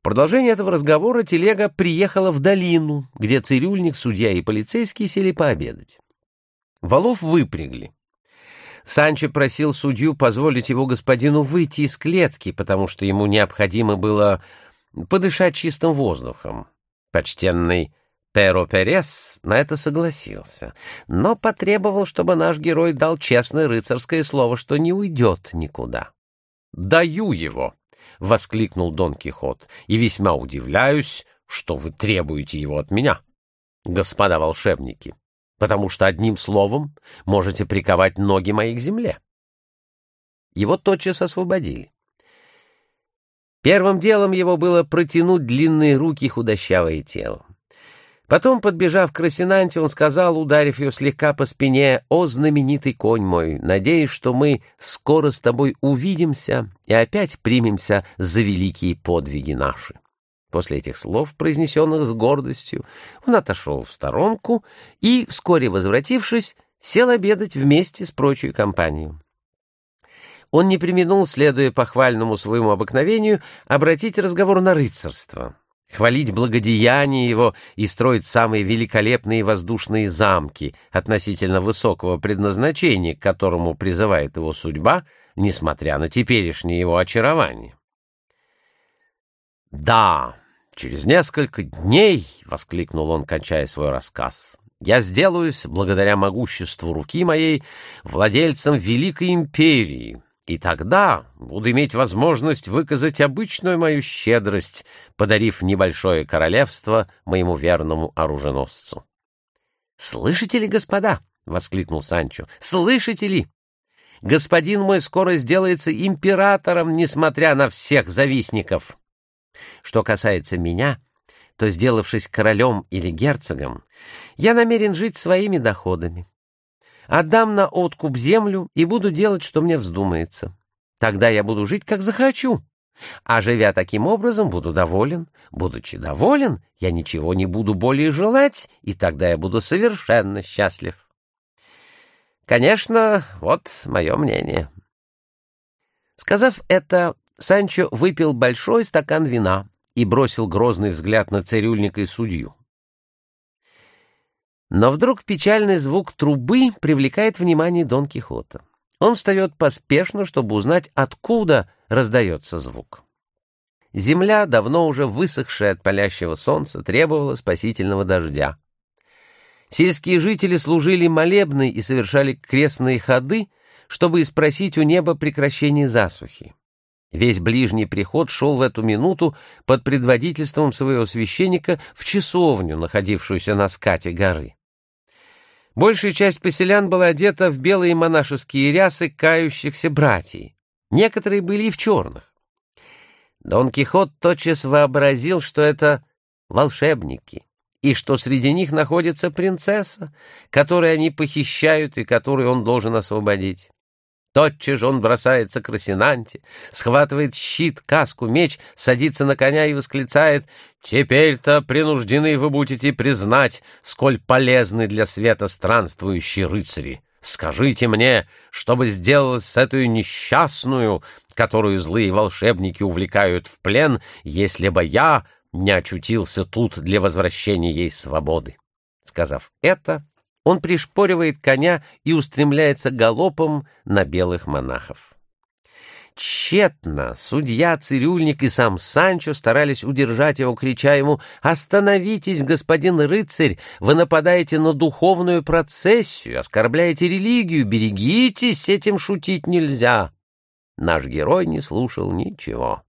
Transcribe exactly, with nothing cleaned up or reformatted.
продолжение этого разговора телега приехала в долину, где цирюльник, судья и полицейские сели пообедать. Валов выпрягли. Санчо просил судью позволить его господину выйти из клетки, потому что ему необходимо было подышать чистым воздухом. Почтенный Перо Перес на это согласился, но потребовал, чтобы наш герой дал честное рыцарское слово, что не уйдет никуда. «Даю его!» — воскликнул Дон Кихот, — «и весьма удивляюсь, что вы требуете его от меня, господа волшебники, потому что одним словом можете приковать ноги мои к земле». Его тотчас освободили. Первым делом его было протянуть длинные руки и худощавое тело. Потом, подбежав к Росинанте, он сказал, ударив ее слегка по спине: «О, знаменитый конь мой, надеюсь, что мы скоро с тобой увидимся и опять примемся за великие подвиги наши». После этих слов, произнесенных с гордостью, он отошел в сторонку и, вскоре возвратившись, сел обедать вместе с прочей компанией. Он не преминул, следуя похвальному своему обыкновению, обратить разговор на рыцарство, хвалить благодеяние его и строить самые великолепные воздушные замки относительно высокого предназначения, к которому призывает его судьба, несмотря на теперешнее его очарование. «Да, через несколько дней, — воскликнул он, кончая свой рассказ, — я сделаюсь, благодаря могуществу руки моей, владельцем великой империи, и тогда буду иметь возможность выказать обычную мою щедрость, подарив небольшое королевство моему верному оруженосцу». «Слышите ли, господа? — воскликнул Санчо. — Слышите ли? Господин мой скоро сделается императором, несмотря на всех завистников. Что касается меня, то, сделавшись королем или герцогом, я намерен жить своими доходами. Отдам на откуп землю и буду делать, что мне вздумается. Тогда я буду жить, как захочу. А живя таким образом, буду доволен. Будучи доволен, я ничего не буду более желать, и тогда я буду совершенно счастлив. Конечно, вот мое мнение». Сказав это, Санчо выпил большой стакан вина и бросил грозный взгляд на цирюльника и судью. Но вдруг печальный звук трубы привлекает внимание Дон Кихота. Он встает поспешно, чтобы узнать, откуда раздается звук. Земля, давно уже высохшая от палящего солнца, требовала спасительного дождя. Сельские жители служили молебны и совершали крестные ходы, чтобы испросить у неба прекращение засухи. Весь ближний приход шел в эту минуту под предводительством своего священника в часовню, находившуюся на скате горы. Большая часть поселян была одета в белые монашеские рясы кающихся братьев. Некоторые были и в черных. Дон Кихот тотчас вообразил, что это волшебники, и что среди них находится принцесса, которую они похищают и которую он должен освободить. Тотчас же он бросается к Росинанте, схватывает щит, каску, меч, садится на коня и восклицает: «Теперь-то принуждены вы будете признать, сколь полезны для света странствующие рыцари. Скажите мне, что бы сделалось с этой несчастную, которую злые волшебники увлекают в плен, если бы я не очутился тут для возвращения ей свободы?» Сказав это, он пришпоривает коня и устремляется галопом на белых монахов. Тщетно судья, цирюльник и сам Санчо старались удержать его, крича ему: «Остановитесь, господин рыцарь! Вы нападаете на духовную процессию, оскорбляете религию, берегитесь, этим шутить нельзя!» Наш герой не слушал ничего.